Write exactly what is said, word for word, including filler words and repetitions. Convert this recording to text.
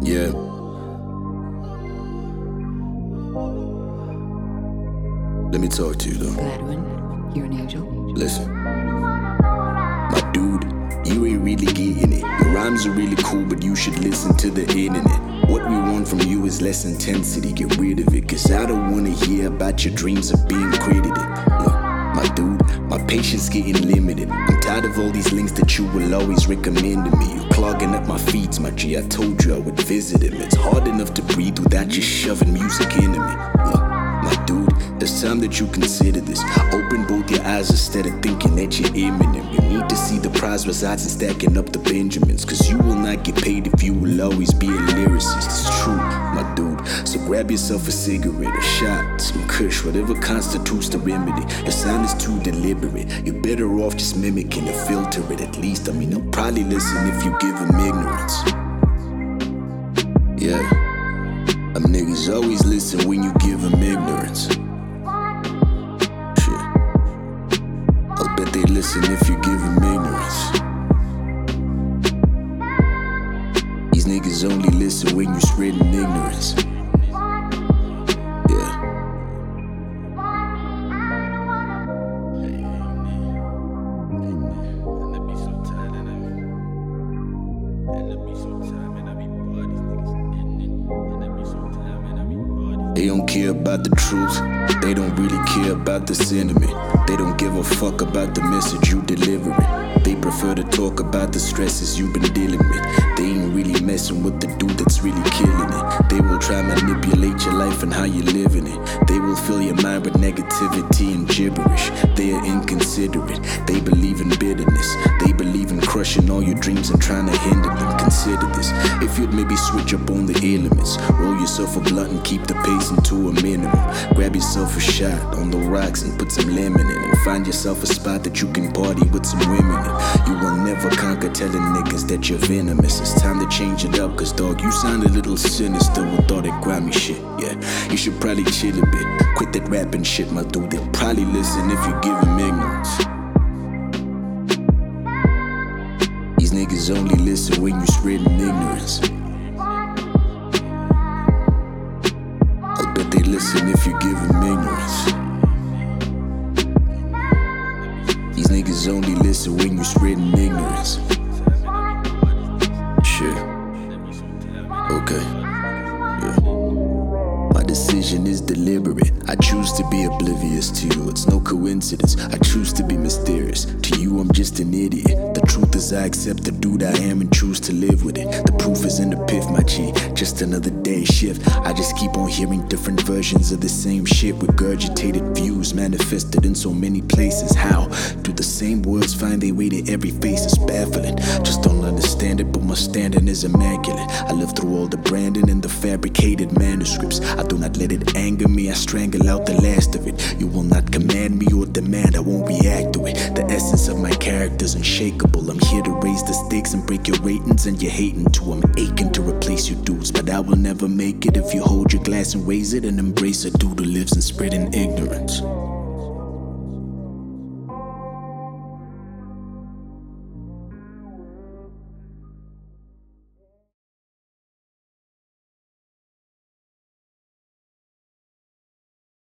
Yeah. Let me talk to you though. Gladwin, you're an angel. Listen. My dude, you ain't really getting it. Your rhymes are really cool, but you should listen to the internet. What we want from you is less intensity, get rid of it. Cause I don't wanna hear about your dreams of being credited. Look, my dude, my patience getting limited. I'm tired of all these links that you will always recommend to me. You're clogging up my feeds, my G. I told you I would visit him. It's hard enough to breathe without just shoving music into me. Look, my dude, it's time that you consider this. Open both your eyes instead of thinking that you're Eminem. You need to see the prize resides in stacking up the Benjamins. Cause you will not get paid if you will always be a lyricist. It's true, my dude. So grab yourself a cigarette, a shot, some kush, whatever constitutes the remedy. Your sound is too deliberate. You're better off just mimicking and filter it at least. I mean, they'll probably listen if you give them ignorance. Yeah. Them niggas always listen when you give them ignorance. Shit. I'll bet they listen if you give them ignorance. These niggas only listen when you spreading ignorance. Yeah. They don't care about the truth. They don't really care about the sentiment. They don't give a fuck about the message you delivering. They prefer to talk about the stresses you've been dealing with. They ain't really messing with the dude that's really killing it. They will try manipulate your life and how you're living it. They will fill your mind with negativity and gibberish. They are inconsiderate. They believe in bitterness. They believe in crushing all your dreams and trying to hinder them. Consider this. If you'd maybe switch up on the elements, roll yourself a blunt and keep the pace into a minimum. Grab yourself a shot on the rocks and put some lemon in it. Find yourself a spot that you can party with some women in. You will never conquer telling niggas that you're venomous. It's time to change it up, cause dog, you sound a little sinister with all that grimy shit. Yeah, you should probably chill a bit. Quit that rapping shit, my dude. They'll probably listen if you give them ignorance. These niggas only listen when you spreading ignorance. I'll bet they listen if you give them ignorance. These niggas only listen when you spreading ignorance. Shit. Okay. Yeah. My decision is deliberate. I choose to be oblivious to you. It's no coincidence. I choose to be mysterious. To you, I'm just an idiot. The truth is I accept the dude I am and choose to live with it. The proof is in the piff, my G. Just another day shift. I just keep on hearing different versions of the same shit. Regurgitated views manifested in so many places. How do the same words find their way to every face? It's baffling. Just don't understand it, but my standing is immaculate. I live through all the branding and the fabricated manuscripts. I do not let it anger me. I strangle out the last of it. You will not command me or demand. I won't react to it. The essence of my character's unshakable. I'm here to raise the stakes and break your ratings, and you're hating too. I'm aching to replace your dudes, but I will never make it if you hold your glass and raise it and embrace a dude who lives in spreading ignorance.